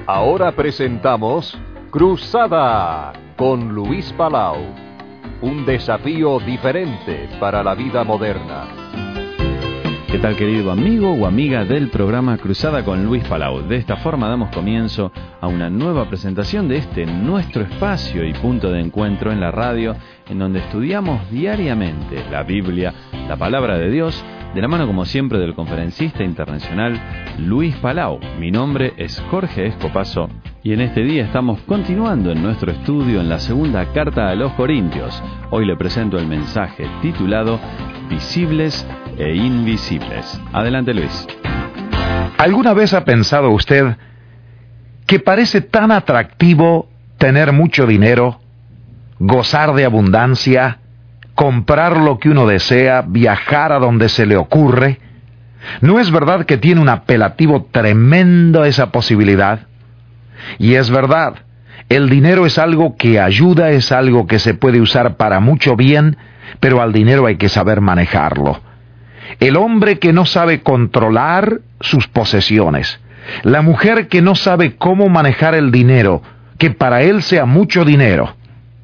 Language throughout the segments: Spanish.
Ahora presentamos Cruzada con Luis Palau. Un desafío diferente para la vida moderna. ¿Qué tal, querido amigo o amiga del programa Cruzada con Luis Palau? De esta forma damos comienzo a una nueva presentación de nuestro espacio y punto de encuentro en la radio, en donde estudiamos diariamente la Biblia, la Palabra de Dios, de la mano como siempre del conferencista internacional Luis Palau. Mi nombre es Jorge Escopazo y en este día estamos continuando en nuestro estudio en la segunda carta a los Corintios. Hoy le presento el mensaje titulado Visibles e Invisibles. Adelante, Luis. ¿Alguna vez ha pensado usted que parece tan atractivo tener mucho dinero, gozar de abundancia, comprar lo que uno desea, viajar a donde se le ocurre? ¿No es verdad que tiene un apelativo tremendo esa posibilidad? Y es verdad, el dinero es algo que ayuda, es algo que se puede usar para mucho bien, pero al dinero hay que saber manejarlo. El hombre que no sabe controlar sus posesiones, la mujer que no sabe cómo manejar el dinero, que para él sea mucho dinero,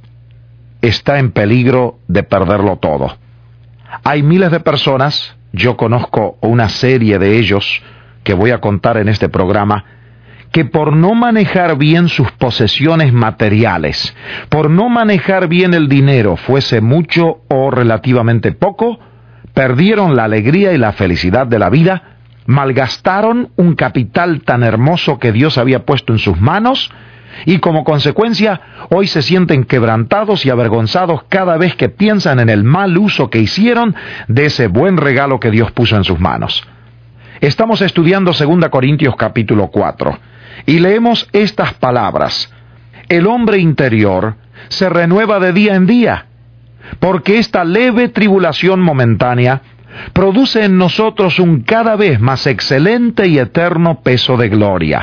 está en peligro de perderlo todo. Hay miles de personas, yo conozco una serie de ellos que voy a contar en este programa, que por no manejar bien sus posesiones materiales, por no manejar bien el dinero, fuese mucho o relativamente poco, perdieron la alegría y la felicidad de la vida, malgastaron un capital tan hermoso que Dios había puesto en sus manos, y como consecuencia, hoy se sienten quebrantados y avergonzados cada vez que piensan en el mal uso que hicieron de ese buen regalo que Dios puso en sus manos. Estamos estudiando 2 Corintios capítulo 4, y leemos estas palabras: el hombre interior se renueva de día en día, porque esta leve tribulación momentánea produce en nosotros un cada vez más excelente y eterno peso de gloria,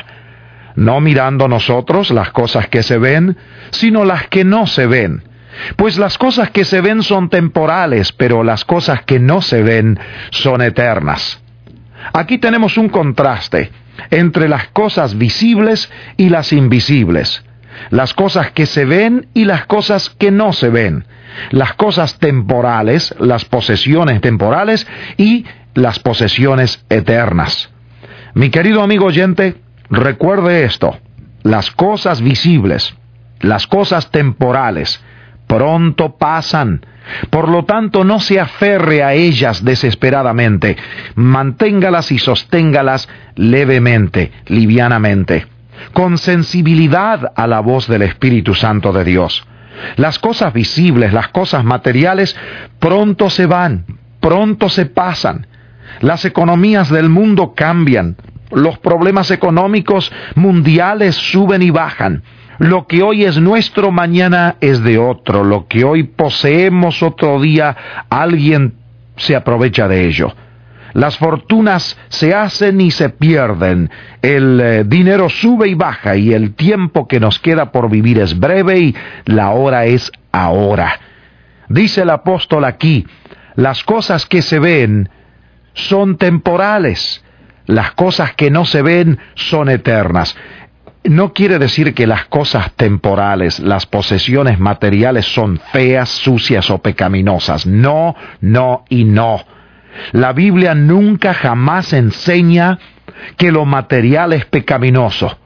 no mirando nosotros las cosas que se ven, sino las que no se ven. Pues las cosas que se ven son temporales, pero las cosas que no se ven son eternas. Aquí tenemos un contraste entre las cosas visibles y las invisibles, las cosas que se ven y las cosas que no se ven, las cosas temporales, las posesiones temporales y las posesiones eternas. Mi querido amigo oyente, recuerde esto: las cosas visibles, las cosas temporales, pronto pasan. Por lo tanto, no se aferre a ellas desesperadamente. Manténgalas y sosténgalas levemente, livianamente, con sensibilidad a la voz del Espíritu Santo de Dios. Las cosas visibles, las cosas materiales, pronto se van, pronto se pasan. Las economías del mundo cambian. Los problemas económicos mundiales suben y bajan. Lo que hoy es nuestro, mañana es de otro. Lo que hoy poseemos, otro día alguien se aprovecha de ello. Las fortunas se hacen y se pierden. El dinero sube y baja, y el tiempo que nos queda por vivir es breve y la hora es ahora. Dice el apóstol aquí: las cosas que se ven son temporales, las cosas que no se ven son eternas. No quiere decir que las cosas temporales, las posesiones materiales son feas, sucias o pecaminosas. No, no y no. La Biblia nunca jamás enseña que lo material es pecaminoso.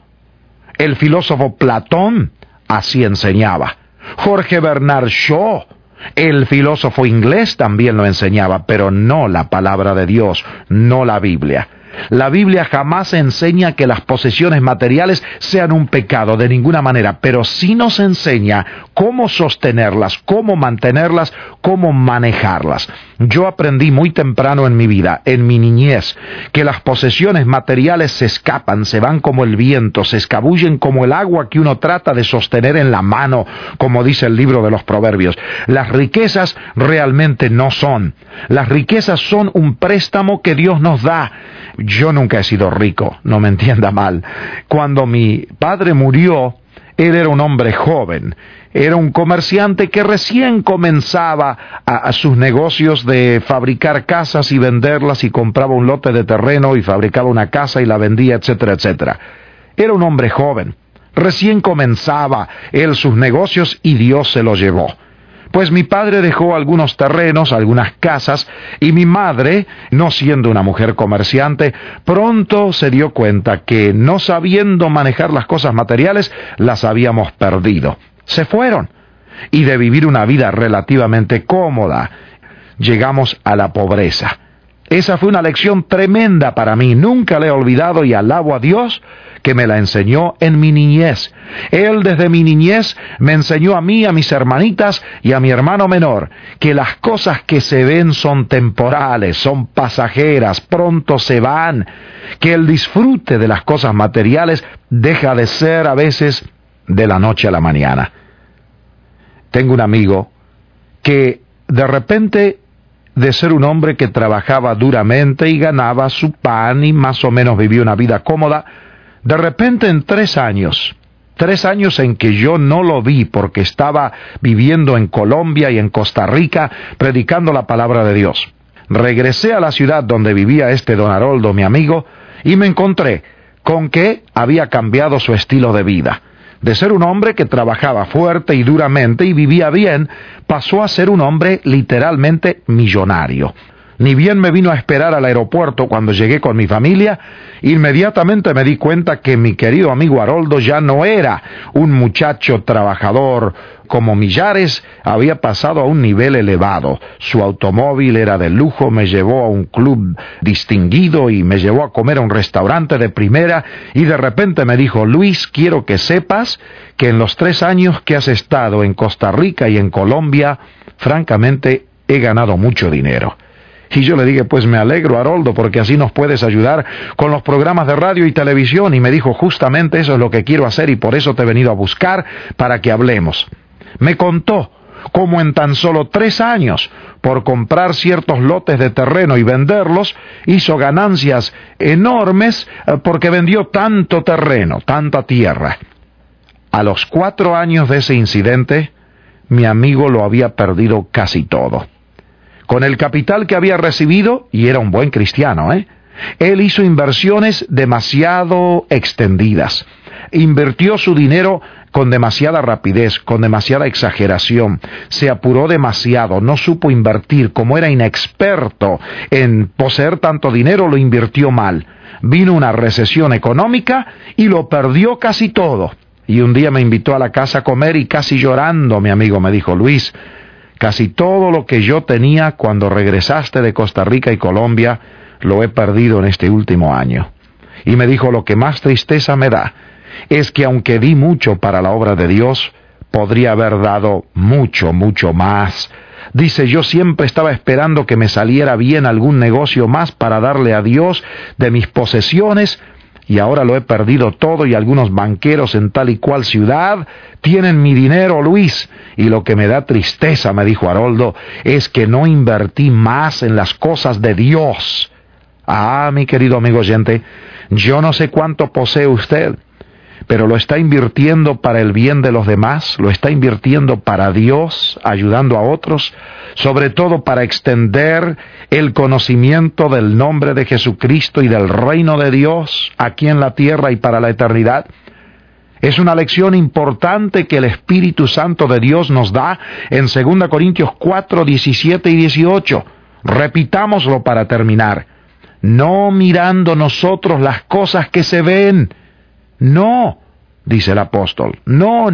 El filósofo Platón así enseñaba. Jorge Bernard Shaw, el filósofo inglés, también lo enseñaba, pero no la palabra de Dios, no la Biblia. La Biblia jamás enseña que las posesiones materiales sean un pecado, de ninguna manera, pero sí nos enseña cómo sostenerlas, cómo mantenerlas, cómo manejarlas. Yo aprendí muy temprano en mi vida, en mi niñez, que las posesiones materiales se escapan, se van como el viento, se escabullen como el agua que uno trata de sostener en la mano, como dice el libro de los Proverbios. Las riquezas realmente no son. Las riquezas son un préstamo que Dios nos da. Yo nunca he sido rico, no me entienda mal. Cuando mi padre murió, él era un hombre joven. Era un comerciante que recién comenzaba a sus negocios de fabricar casas y venderlas, y compraba un lote de terreno y fabricaba una casa y la vendía, etcétera, etcétera. Era un hombre joven. Recién comenzaba él sus negocios y Dios se lo llevó. Pues mi padre dejó algunos terrenos, algunas casas, y mi madre, no siendo una mujer comerciante, pronto se dio cuenta que, no sabiendo manejar las cosas materiales, las habíamos perdido. Se fueron, y de vivir una vida relativamente cómoda, llegamos a la pobreza. Esa fue una lección tremenda para mí, nunca la he olvidado y alabo a Dios que me la enseñó en mi niñez. Él desde mi niñez me enseñó a mí, a mis hermanitas y a mi hermano menor, que las cosas que se ven son temporales, son pasajeras, pronto se van, que el disfrute de las cosas materiales deja de ser a veces de la noche a la mañana. Tengo un amigo que de repente, de ser un hombre que trabajaba duramente y ganaba su pan y más o menos vivía una vida cómoda, de repente en 3 años en que yo no lo vi porque estaba viviendo en Colombia y en Costa Rica predicando la palabra de Dios, regresé a la ciudad donde vivía este don Haroldo, mi amigo, y me encontré con que había cambiado su estilo de vida. De ser un hombre que trabajaba fuerte y duramente y vivía bien, pasó a ser un hombre literalmente millonario. Ni bien me vino a esperar al aeropuerto cuando llegué con mi familia, inmediatamente me di cuenta que mi querido amigo Haroldo ya no era un muchacho trabajador como millares, había pasado a un nivel elevado. Su automóvil era de lujo, me llevó a un club distinguido y me llevó a comer a un restaurante de primera y de repente me dijo: Luis, quiero que sepas que en los 3 años que has estado en Costa Rica y en Colombia, francamente he ganado mucho dinero. Y yo le dije: pues me alegro, Haroldo, porque así nos puedes ayudar con los programas de radio y televisión. Y me dijo: justamente eso es lo que quiero hacer y por eso te he venido a buscar para que hablemos. Me contó cómo en tan solo 3 años, por comprar ciertos lotes de terreno y venderlos, hizo ganancias enormes porque vendió tanto terreno, tanta tierra. A los 4 años de ese incidente, mi amigo lo había perdido casi todo. Con el capital que había recibido, y era un buen cristiano, él hizo inversiones demasiado extendidas. Invirtió su dinero con demasiada rapidez, con demasiada exageración. Se apuró demasiado, no supo invertir. Como era inexperto en poseer tanto dinero, lo invirtió mal. Vino una recesión económica y lo perdió casi todo. Y un día me invitó a la casa a comer y casi llorando, mi amigo me dijo: Luis, casi todo lo que yo tenía cuando regresaste de Costa Rica y Colombia, lo he perdido en este último año. Y me dijo: lo que más tristeza me da es que aunque di mucho para la obra de Dios, podría haber dado mucho, mucho más. Dice: yo siempre estaba esperando que me saliera bien algún negocio más para darle a Dios de mis posesiones, y ahora lo he perdido todo y algunos banqueros en tal y cual ciudad tienen mi dinero, Luis. Y lo que me da tristeza, me dijo Haroldo, es que no invertí más en las cosas de Dios. Ah, mi querido amigo oyente, yo no sé cuánto posee usted, pero lo está invirtiendo para el bien de los demás, lo está invirtiendo para Dios, ayudando a otros, sobre todo para extender el conocimiento del nombre de Jesucristo y del reino de Dios aquí en la tierra y para la eternidad. Es una lección importante que el Espíritu Santo de Dios nos da en 2 Corintios 4, 17 y 18. Repitámoslo para terminar. No mirando nosotros las cosas que se ven. No, dice el apóstol. No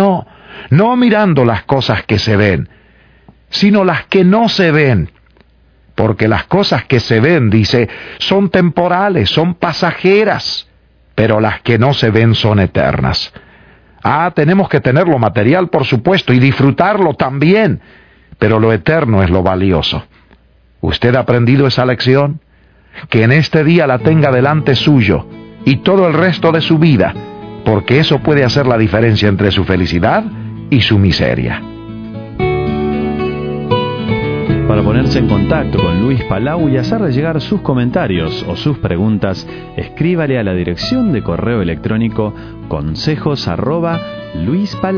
mirando las cosas que se ven, sino las que no se ven. Porque las cosas que se ven, dice, son temporales, son pasajeras, pero las que no se ven son eternas. Tenemos que tener lo material, por supuesto, y disfrutarlo también, pero lo eterno es lo valioso. ¿Usted ha aprendido esa lección? Que en este día la tenga delante suyo y todo el resto de su vida, porque eso puede hacer la diferencia entre su felicidad y su miseria. Para ponerse en contacto con Luis Palau y hacerle llegar sus comentarios o sus preguntas, escríbale a la dirección de correo electrónico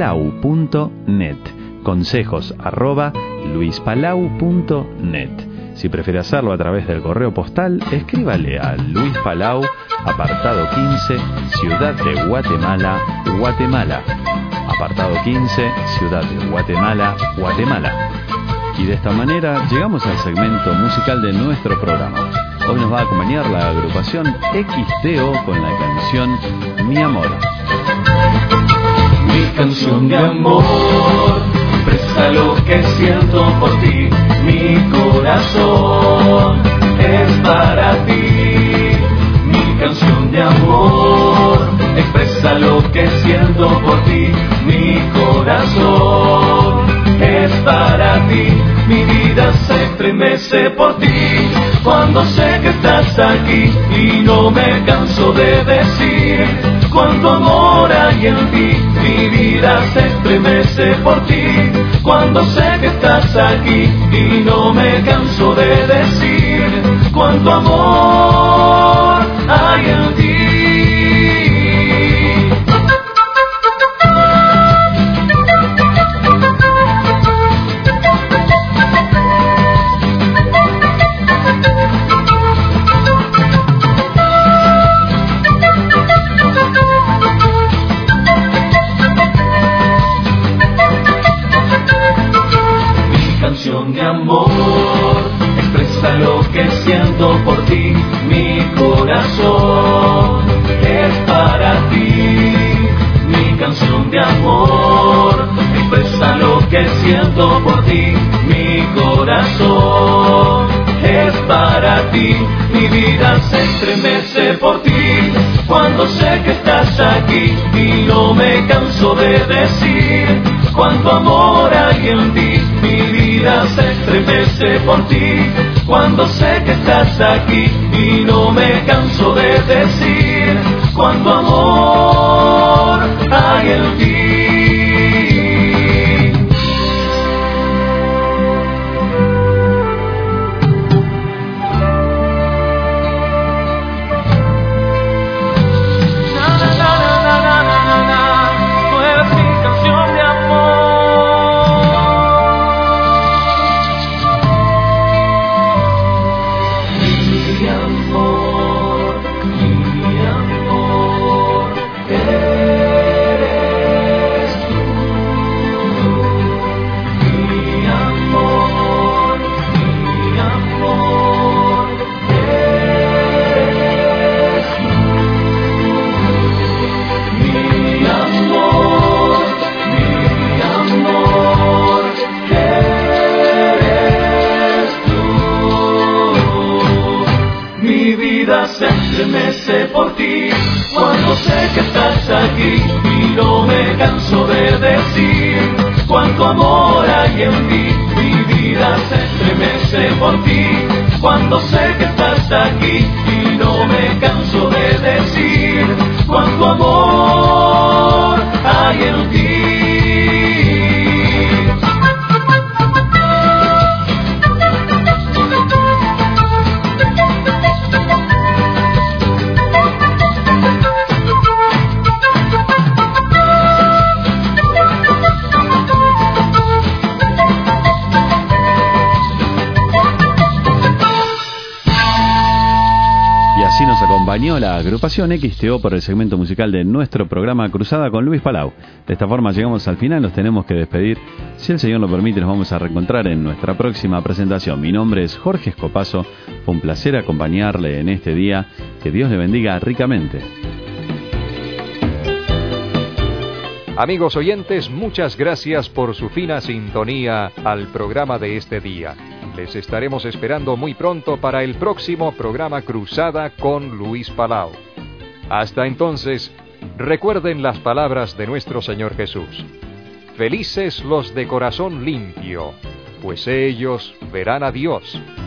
consejos@luispalau.net. consejos@luispalau.net. Si prefiere hacerlo a través del correo postal, escríbale a Luis Palau, apartado 15, Ciudad de Guatemala, Guatemala. Apartado 15, Ciudad de Guatemala, Guatemala. Y de esta manera llegamos al segmento musical de nuestro programa. Hoy nos va a acompañar la agrupación XTO con la canción Mi Amor. Mi canción de amor expresa lo que siento por ti. Mi corazón es para ti. Mi canción de amor expresa lo que siento por ti. Mi corazón es para ti. Mi vida se estremece por ti cuando sé que estás aquí y no me canso de decir cuánto amor hay en ti. Mi vida se estremece por ti cuando sé que estás aquí y no me canso de decir cuánto amor hay en ti. De amor expresa lo que siento por ti. Mi corazón es para ti. Mi canción de amor expresa lo que siento por ti. Mi corazón es para ti. Mi vida se estremece por ti cuando sé que estás aquí y no me canso de decir cuánto amor hay en ti. Mi vida se estremece por ti cuando sé que estás aquí y no me canso de decir cuánto amor hay en ti. Se estremece por ti cuando sé que estás aquí y no me canso de decir cuánto amor hay en ti. Mi vida se estremece por ti cuando sé que estás aquí y no me canso de decir cuánto amor hay en ti. Acompañó la agrupación XTO por el segmento musical de nuestro programa Cruzada con Luis Palau. De esta forma llegamos al final, nos tenemos que despedir. Si el Señor lo permite, nos vamos a reencontrar en nuestra próxima presentación. Mi nombre es Jorge Escopazo, fue un placer acompañarle en este día. Que Dios le bendiga ricamente. Amigos oyentes, muchas gracias por su fina sintonía al programa de este día. Les estaremos esperando muy pronto para el próximo programa Cruzada con Luis Palau. Hasta entonces, recuerden las palabras de nuestro Señor Jesús. Felices los de corazón limpio, pues ellos verán a Dios.